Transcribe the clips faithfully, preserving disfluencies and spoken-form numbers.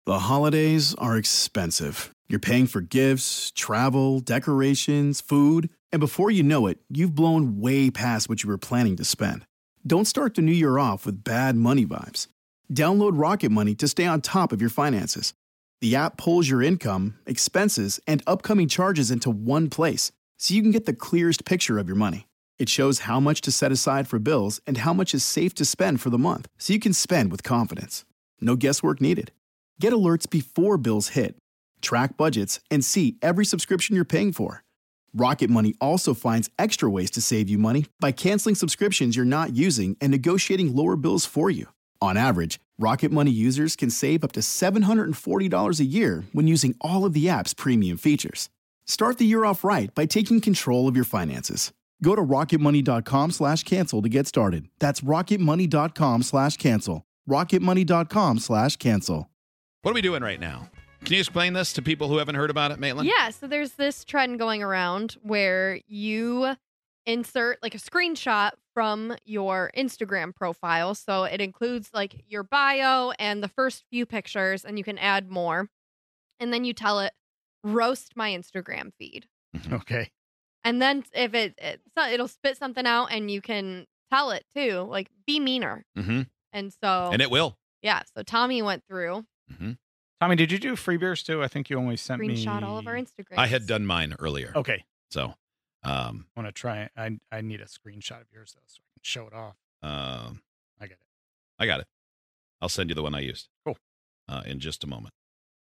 The holidays are expensive. You're paying for gifts, travel, decorations, food, and before you know it, you've blown way past what you were planning to spend. Don't start the new year off with bad money vibes. Download Rocket Money to stay on top of your finances. The app pulls your income, expenses, and upcoming charges into one place, so you can get the clearest picture of your money. It shows how much to set aside for bills and how much is safe to spend for the month, so you can spend with confidence. No guesswork needed. Get alerts before bills hit, track budgets, and see every subscription you're paying for. Rocket Money also finds extra ways to save you money by canceling subscriptions you're not using and negotiating lower bills for you. On average, Rocket Money users can save up to seven hundred forty dollars a year when using all of the app's premium features. Start the year off right by taking control of your finances. Go to rocketmoney.com slash cancel to get started. That's rocketmoney.com slash cancel. rocketmoney.com slash cancel. What are we doing right now? Can you explain this to people who haven't heard about it, Maitland? Yeah, so there's this trend going around where you insert like a screenshot from your Instagram profile. So it includes like your bio and the first few pictures, and you can add more. And then you tell it, roast my Instagram feed. Okay. And then if it, it so it'll spit something out, and you can tell it too, like be meaner. Mm-hmm. And so And it will. Yeah, so Tommy went through. Mm-hmm. Tommy, did you do free beers too? I think you only sent me. Screenshot all of our Instagrams. I had done mine earlier. Okay. So, um, I want to try it. I I need a screenshot of yours though, so I can show it off. um, I get it. I got it. I'll send you the one I used. Cool. Uh, in just a moment.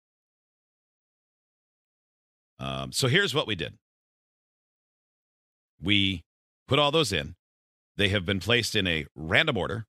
Um, so here's what we did. We put all those in. They have been placed in a random order.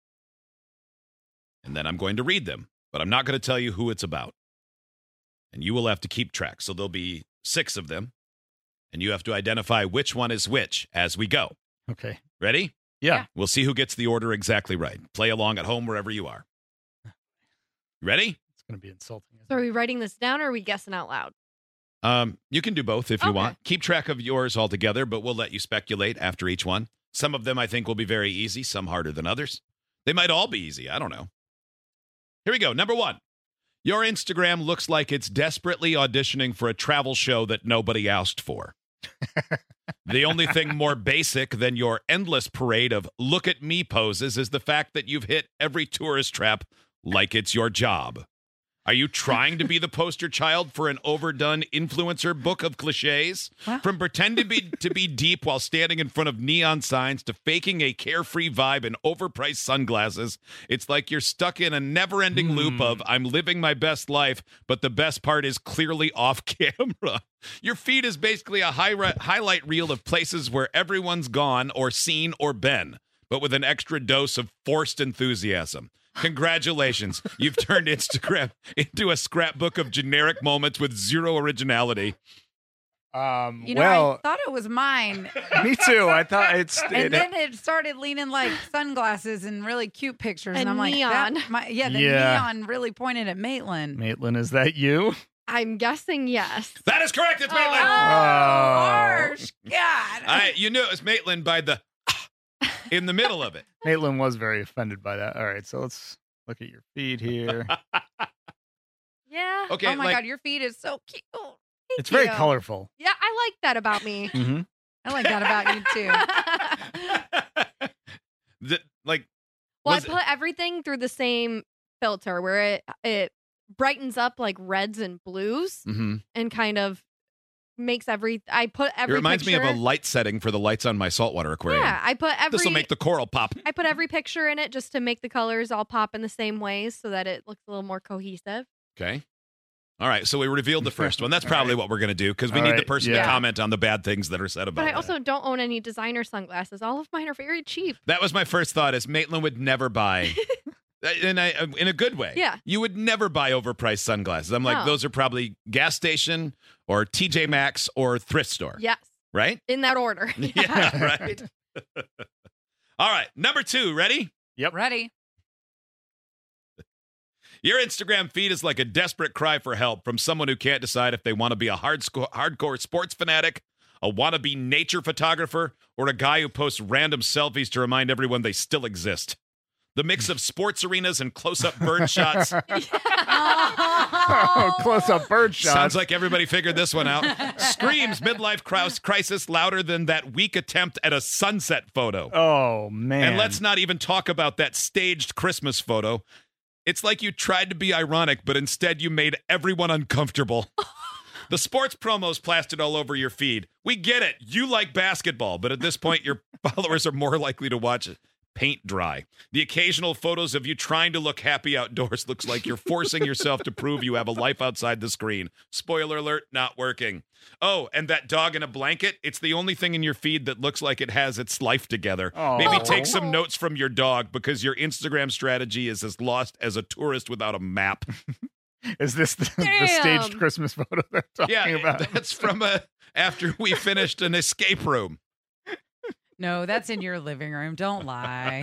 And then I'm going to read them, but I'm not going to tell you who it's about. And you will have to keep track. So there'll be six of them, and you have to identify which one is which as we go. Okay. Ready? Yeah. Yeah. We'll see who gets the order exactly right. Play along at home wherever you are. Ready? It's going to be insulting. So are we writing this down, or are we guessing out loud? Um, you can do both if you Okay. want. Keep track of yours altogether, but we'll let you speculate after each one. Some of them I think will be very easy, some harder than others. They might all be easy. I don't know. Here we go. Number one. Your Instagram looks like it's desperately auditioning for a travel show that nobody asked for. The only thing more basic than your endless parade of look at me poses is the fact that you've hit every tourist trap like it's your job. Are you trying to be the poster child for an overdone influencer book of cliches? What? From pretending to be, to be deep while standing in front of neon signs to faking a carefree vibe in overpriced sunglasses, it's like you're stuck in a never-ending Hmm. loop of I'm living my best life, but the best part is clearly off camera. Your feed is basically a high re- highlight reel of places where everyone's gone or seen or been, but with an extra dose of forced enthusiasm. Congratulations. You've turned Instagram into a scrapbook of generic moments with zero originality. Um, You know, well, I thought it was mine. me too. I thought it's. And it- then it started leaning like sunglasses and really cute pictures. And, And I'm like, neon. that, my, yeah, the Yeah. neon really pointed at Maitland. Maitland, is that you? I'm guessing yes. That is correct. It's Oh, Maitland. harsh. God. I, you knew it was Maitland by the in the middle of it. Maitland was very offended by that. All right, so let's look at your feed here. Yeah. Okay, oh my like, God, your feed is so cute. Thank It's very you. colorful. Yeah, I like that about me. Mm-hmm. I like that about you too. the, like, Well, I was it- put everything through the same filter where it it brightens up like reds and blues Mhm. and kind of makes every. I put every. It reminds picture, me of a light setting for the lights on my saltwater aquarium. Yeah, I put every. This will make the coral pop. I put every picture in it just to make the colors all pop in the same ways so that it looks a little more cohesive. Okay. All right, so we revealed the first one. That's probably what we're going to do because we All need the right, person yeah. to comment on the bad things that are said about But I it. also don't own any designer sunglasses. All of mine are very cheap. That was my first thought is Maitland would never buy, in a, in a good way. Yeah. You would never buy overpriced sunglasses. I'm like, No. those are probably gas station or T J Maxx or thrift store. Yes, Right? in that order. Yeah, right. All right, number two, ready? Ready? Your Instagram feed is like a desperate cry for help from someone who can't decide if they want to be a hard sco- hardcore sports fanatic, a wannabe nature photographer, or a guy who posts random selfies to remind everyone they still exist. The mix of sports arenas and close-up bird shots Oh. Close-up bird shot. Sounds like everybody figured this one out. Screams midlife crowd crisis louder than that weak attempt at a sunset photo. Oh, man. And let's not even talk about that staged Christmas photo. It's like you tried to be ironic, but instead you made everyone uncomfortable. The sports promos plastered all over your feed. We get it. You like basketball, but at this point, your followers are more likely to watch paint dry. The occasional photos of you trying to look happy outdoors looks like you're forcing yourself to prove you have a life outside the screen. Spoiler alert, not working. Oh, and that dog in a blanket, it's the only thing in your feed that looks like it has its life together. Oh. Maybe take some notes from your dog because your Instagram strategy is as lost as a tourist without a map. Is this the, the Damn. staged Christmas photo they're talking Yeah, about? that's from a, after we finished an escape room. No, that's in your living room. Don't lie.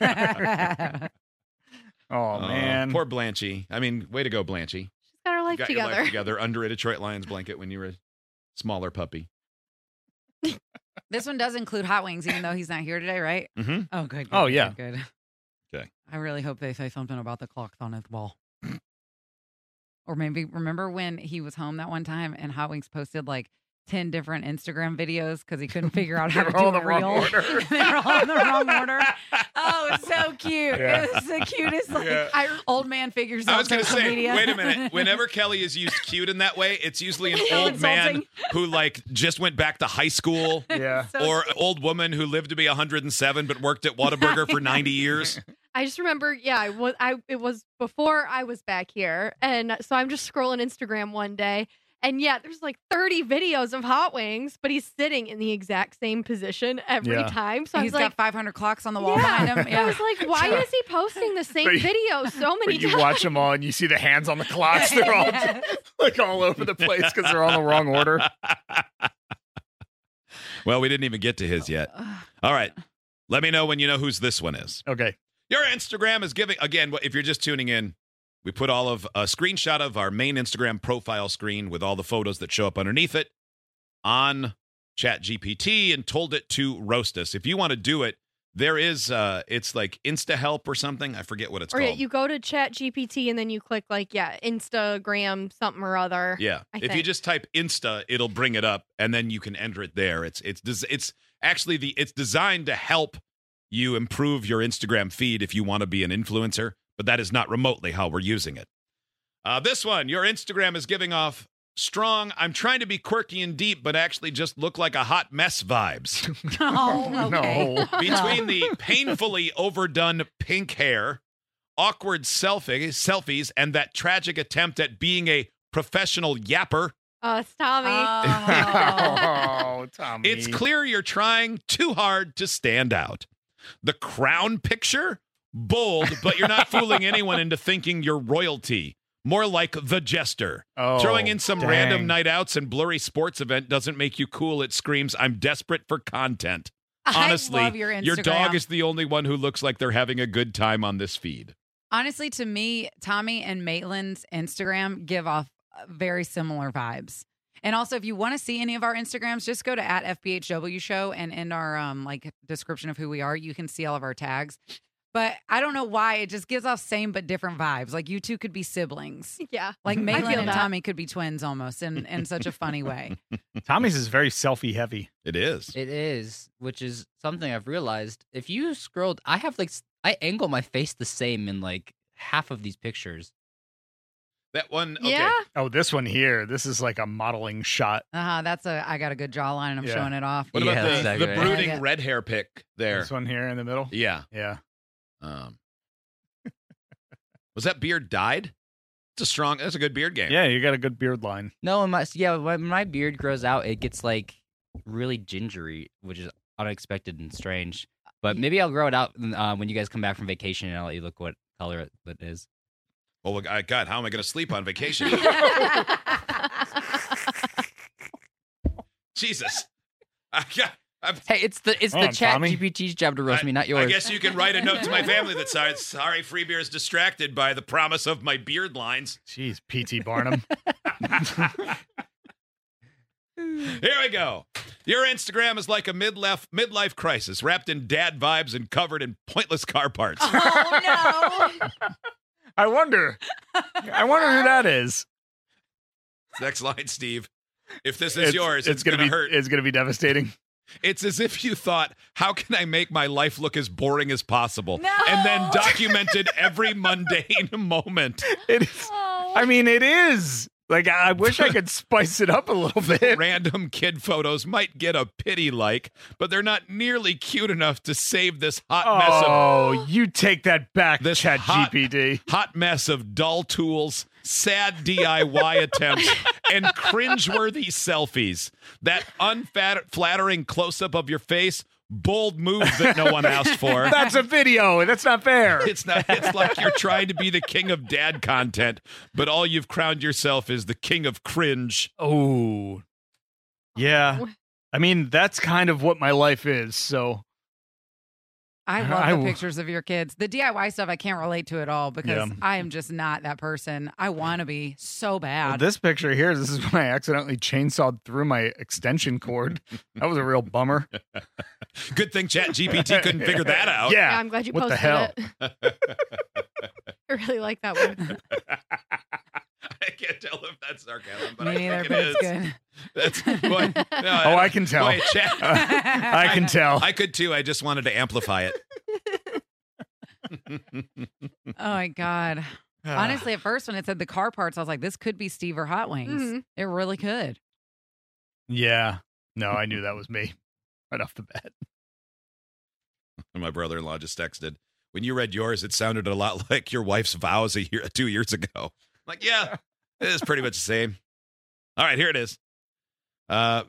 Oh, man. Uh, poor Blanchy. I mean, way to go, Blanchy. She's got her You life got your together. life together under a Detroit Lions blanket when you were a smaller puppy. This one does include hot wings, even though he's not here today, right? Mm-hmm. Oh, good. good Oh, good, yeah. Good. Okay. I really hope they say something about the clocks on his wall. Or maybe remember when he was home that one time and Hot Wings posted like ten different Instagram videos because he couldn't figure out how They to were all do in a the wrong reel. order. They were all in the wrong order. Oh, it's so cute. Yeah. It was the cutest like Yeah. I, old man figures I out was going to social say, media. wait a minute. Whenever Kelly is used cute in that way, it's usually an So old man insulting. who like just went back to high school. Yeah. So Or an old woman who lived to be one hundred seven but worked at Whataburger for ninety years. I just remember, yeah, I was, I it was before I was back here, and so I'm just scrolling Instagram one day, and yeah, there's like thirty videos of Hot Wings, but he's sitting in the exact same position every Yeah. time. So I he's was got like, five hundred clocks on the wall yeah. behind him. I Yeah. was like, why is he posting the same But you- video so many But you times? watch them all and you see the hands on the clocks. They're all like all over the place because they're all in the wrong order. Well, we didn't even get to his yet. All right. Let me know when you know whose this one is. Okay. Your Instagram is giving, again, if you're just tuning in, we put all of a screenshot of our main Instagram profile screen with all the photos that show up underneath it on ChatGPT and told it to roast us. If you want to do it, there is, uh, it's like Insta Help or something. I forget what it's Or yeah, called. you go to Chat G P T and then you click like, yeah, Instagram something or other. Yeah, I if you think. just type Insta, it'll bring it up, and then you can enter it there. It's it's des- it's actually the it's designed to help you improve your Instagram feed if you want to be an influencer, but that is not remotely how we're using it. Uh, this one, your Instagram is giving off strong. I'm trying to be quirky and deep, but actually just look like a hot mess vibes. Oh, okay. No. Between the painfully overdone pink hair, awkward selfie selfies, and that tragic attempt at being a professional yapper. Uh, it's Tommy. Oh. Oh, Tommy. It's clear you're trying too hard to stand out. The crown picture? Bold, but you're not fooling anyone into thinking you're royalty. More like the jester. Oh, Throwing in some dang. random night outs and blurry sports event doesn't make you cool. It screams, I'm desperate for content. Honestly, I love your Instagram. your dog is the only one who looks like they're having a good time on this feed. Honestly, to me, Tommy and Maitland's Instagram give off very similar vibes. And also, if you want to see any of our Instagrams, just go to at F B H W show, and in our um like description of who we are, you can see all of our tags. But I don't know why it just gives off same but different vibes. Like you two could be siblings. yeah. Like I Maitland feel and that. Tommy could be twins almost in, in such a funny way. Tommy's is very selfie heavy. It is. It is, which is something I've realized. If you scrolled, I have like s- I angle my face the same in like half of these pictures. That one, okay. Yeah. Oh, this one here. This is like a modeling shot. Uh-huh. That's a I got a good jawline and I'm Yeah. showing it off. What Yeah, about that's the, exactly the right. brooding I like it. red hair pic there? This one here in the middle. Yeah. Yeah. Um, was that beard dyed? It's a strong, that's a good beard game. Yeah, you got a good beard line. No, when my yeah, when my beard grows out, it gets like really gingery, which is unexpected and strange. But maybe I'll grow it out uh, when you guys come back from vacation, and I'll let you look what color it, it is. Oh, I- God, how am I going to sleep on vacation? Jesus. I got, I'm, Hey, it's the it's Come the on, Chat Tommy. G P T's job to roast I, me, not yours. I guess you can write a note to my family that says, sorry, Free Beer is distracted by the promise of my beard lines. Jeez, P T Barnum. Here we go. Your Instagram is like a midlife midlife crisis wrapped in dad vibes and covered in pointless car parts. Oh no. I wonder. I wonder who that is. Next line, Steve. If this is It's- yours, it's, gonna gonna be hurt. It's gonna be devastating. It's as if you thought, how can I make my life look as boring as possible? No! And then documented every mundane moment. It is. Oh. I mean, it is. Like, I wish I could spice it up a little bit. Random kid photos might get a pity like, but they're not nearly cute enough to save this hot mess of Oh, you take that back, This Chat hot- G P T. hot mess of dull tools, sad D I Y attempts, and cringeworthy selfies. That unflattering close-up of your face, bold move that no one asked for. That's a video. That's not fair. It's not. It's like you're trying to be the king of dad content, but all you've crowned yourself is the king of cringe. Oh, yeah. I mean, that's kind of what my life is. So I love I the w- pictures of your kids. The D I Y stuff I can't relate to at all because Yeah. I am just not that person. I want to be so well, bad. this picture here, this is when I accidentally chainsawed through my extension cord. That was a real bummer. Good thing Chat G P T couldn't figure that out. Yeah, Yeah. I'm glad you What the posted hell? it. I really like that one. I can't tell if that's sarcasm, but Me I neither, think but it it's is. good. That's boy, no, Oh, I can tell. Boy, Chat, I can tell. I could too. I just wanted to amplify it. Oh my God. Honestly, at first when it said the car parts, I was like, this could be Steve or Hot Wings. Mhm. It really could. Yeah. No, I knew that was me right off the bat. My brother-in-law just texted, when you read yours, it sounded a lot like your wife's vows a year, two years ago. I'm like, yeah, it is pretty much the same. All right, here it is. Uh,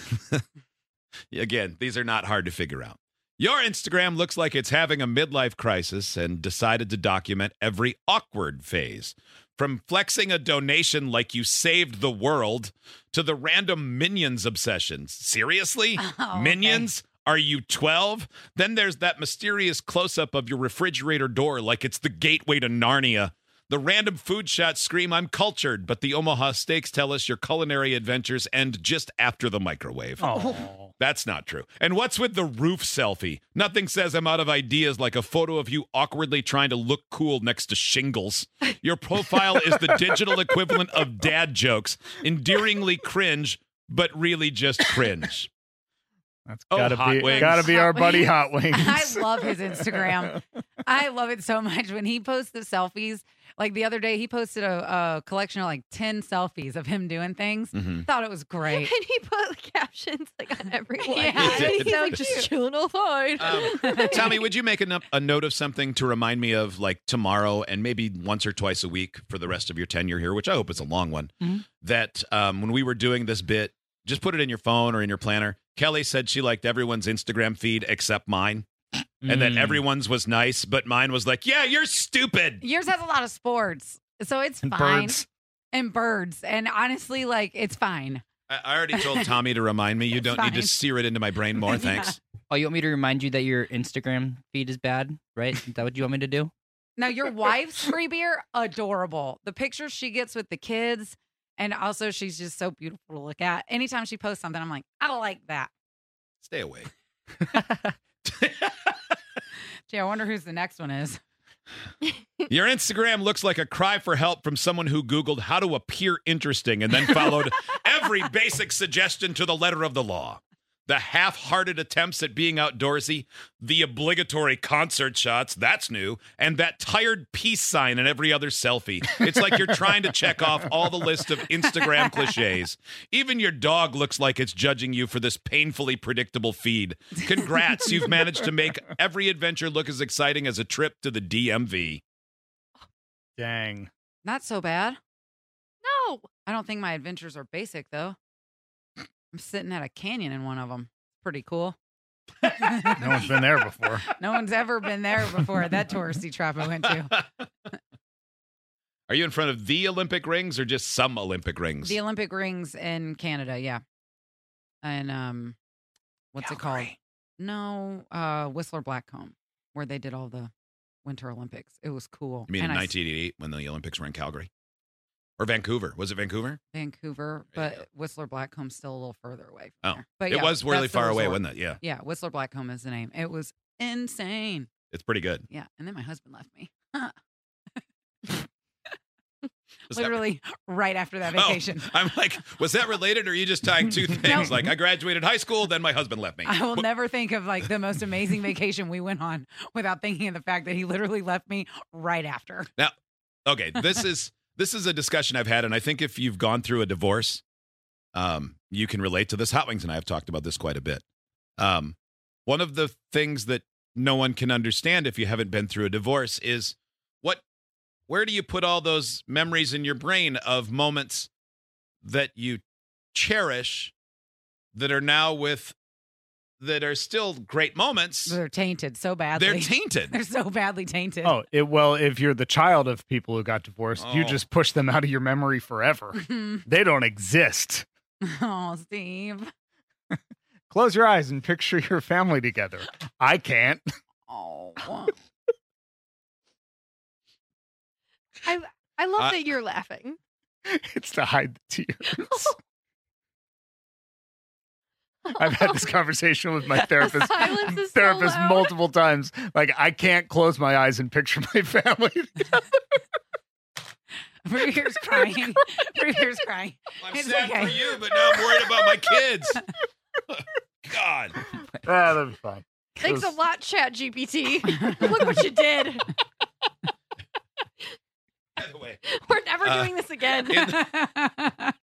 again, these are not hard to figure out. Your Instagram looks like it's having a midlife crisis and decided to document every awkward phase. From flexing a donation like you saved the world to the random Minions obsessions. Seriously? Oh, okay. Minions? Are you twelve? Then there's that mysterious close-up of your refrigerator door like it's the gateway to Narnia. The random food shots scream, I'm cultured, but the Omaha Steaks tell us your culinary adventures end just after the microwave. Oh. That's not true. And what's with the roof selfie? Nothing says I'm out of ideas like a photo of you awkwardly trying to look cool next to shingles. Your profile is the digital equivalent of dad jokes, endearingly cringe, but really just cringe. That's Oh, gotta Hot be Wings. gotta be our Hot buddy Wings. Hot Wings. I love his Instagram. I love it so much. When he posts the selfies, like the other day, he posted a, a collection of like ten selfies of him doing things. Mhm. Thought it was great. And he put captions like on every one. Yeah, He did. He's like just chilling outside. Um, Tommy, would you make a, no- a note of something to remind me of like tomorrow and maybe once or twice a week for the rest of your tenure here, which I hope is a long one, Mhm. that um, when we were doing this bit, just put it in your phone or in your planner. Kelly said she liked everyone's Instagram feed except mine. And that Mm. everyone's was nice, but mine was like, yeah, you're stupid. Yours has a lot of sports, so it's And fine. birds. And birds. And honestly, like, it's fine. I, I already told Tommy to remind me. You don't need to Fine. sear it into my brain more. Yeah. Thanks. Oh, you want me to remind you that your Instagram feed is bad, right? Is that what you want me to do? Now, your wife's free beer, adorable. The pictures she gets with the kids, and also she's just so beautiful to look at. Anytime she posts something, I'm like, I don't like that. Stay away. Gee, I wonder who's the next one is. Your Instagram looks like a cry for help from someone who Googled how to appear interesting and then followed every basic suggestion to the letter of the law. The half-hearted attempts at being outdoorsy, the obligatory concert shots, that's new, and that tired peace sign in every other selfie. It's like you're trying to check off all the list of Instagram cliches. Even your dog looks like it's judging you for this painfully predictable feed. Congrats, you've managed to make every adventure look as exciting as a trip to the D M V. Dang. Not so bad. No. I don't think my adventures are basic, though. I'm sitting at a canyon in one of them. Pretty cool. No one's been there before. No one's ever been there before at that touristy trap I went to. Are you in front of the Olympic rings or just some Olympic rings? The Olympic rings in Canada, yeah. And um, what's it called? Calgary. No, uh, Whistler Blackcomb, where they did all the Winter Olympics. It was cool. You mean And in I s- nineteen eighty-eight when the Olympics were in Calgary? Or Vancouver? Was it Vancouver? Vancouver, There you but go. Whistler Blackcomb's still a little further away. Oh, From there. But it yeah, was really that's the far away, resort. wasn't it? Yeah, Yeah, Whistler Blackcomb is the name. It was insane. it's pretty good. Yeah, and then my husband left me. Was that- Literally right after that vacation. Oh, I'm like, was that related, or are you just tying two things? No. Like, I graduated high school, then my husband left me. I will Wh- never think of like the most amazing vacation we went on without thinking of the fact that he literally left me right after. Now, okay, this is this is a discussion I've had, and I think if you've gone through a divorce, um, you can relate to this. Hot Wings and I have talked about this quite a bit. Um, one of the things that no one can understand if you haven't been through a divorce is what, where do you put all those memories in your brain of moments that you cherish that are now with, that are still great moments? They're tainted so badly. They're tainted. They're so badly tainted. Oh, it, well, if you're the child of people who got divorced, you Oh. just push them out of your memory forever. They don't exist. Oh, Steve. Close your eyes and picture your family together. I can't. Oh. I I love Uh, that you're laughing. It's to hide the tears. I've had this conversation with my therapist, silence is so therapist loud. multiple times. Like, I can't close my eyes and picture my family together. Rupert's crying. Rupert's crying. I'm It's sad okay. for you, but now I'm worried about my kids. God. Ah, that'll be fine. Thanks a Just- lot, Chat G P T. Look what you did. By the way, We're never Uh, doing this again. in